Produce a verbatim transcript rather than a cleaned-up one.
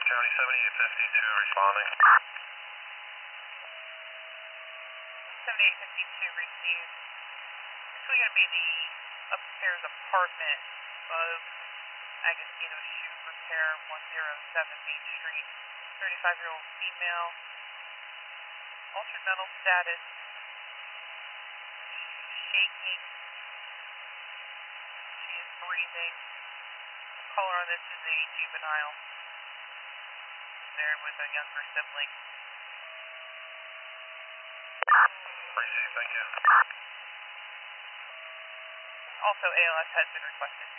County seventy-eight fifty-two responding. seventy-eight fifty-two received. Actually going to be the upstairs apartment of Agostino Shoe Repair, one oh seven Main Street. thirty-five-year-old female. Altered mental status. She's shaking. She is breathing. The caller on this is a juvenile. There with a younger sibling. Appreciate it, thank you. Also, A L S has been requested.